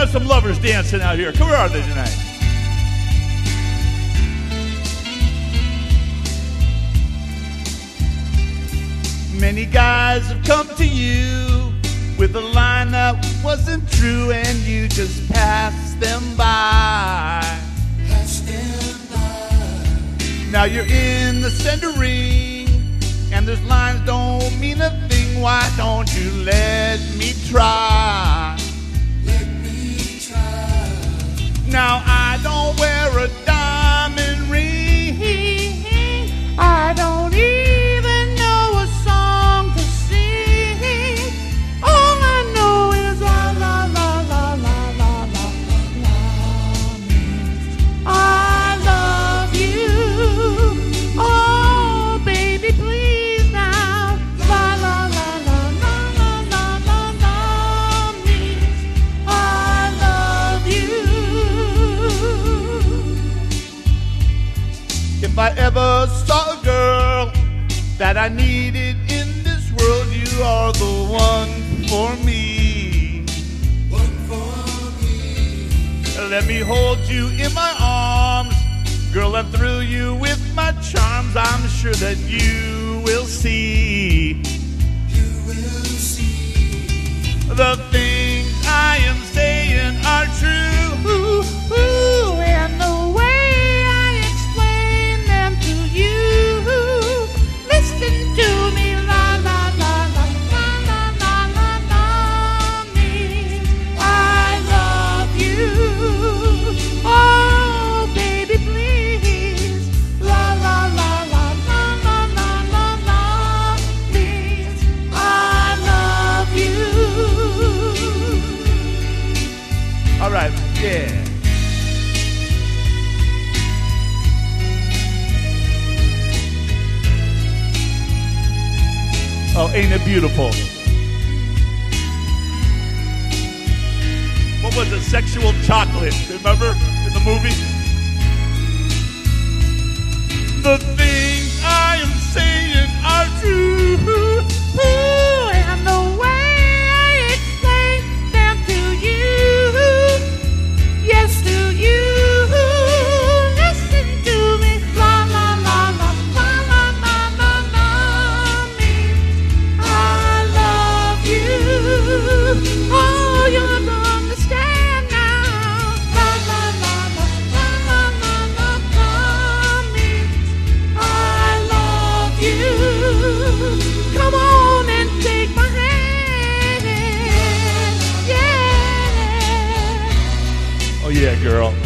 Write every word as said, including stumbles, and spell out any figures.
have some lovers dancing out here. Where are they tonight? Many guys have come to you with a line that wasn't true, and you just passed them by. Pass them by. Now you're in the center ring, and those lines don't mean a thing. Why don't you let me try? Let me try. Now I don't wear a diamond ring. I don't even know a song to sing. All I know is la la la la la la la la means I love you. Oh baby, please now. La la la la la la la la la means I love you. If I ever saw a girl that I needed in this world, you are the one for me. One for me. Let me hold you in my arms, girl, and through you with my charms. I'm sure that you will see You will see. the things I am saying are true, and the way I explain them to you. Listen to me, la la la la la la la la la means I love you. Oh baby, please, la la la la la la la la la means I love you. All right, yeah. Oh, ain't it beautiful? What was it? Sexual Chocolate. Remember in the movie? The things I am saying are true, and the way I explain them to you. Yes, to you. Listen to me. La la la la la la la la la means I love you. Oh, you have to understand now. La la la la la la la la la means I love you. Come on and take my hand. Yeah. Oh yeah, girl.